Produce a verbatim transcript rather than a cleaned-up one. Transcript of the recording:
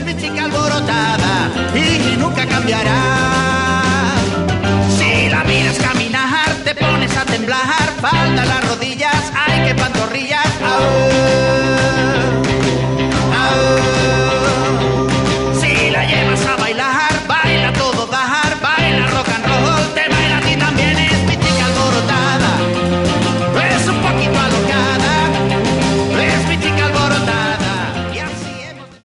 eres mi chica alborotada y nunca cambiará. Si la miras caminar, te pones a temblar, falta la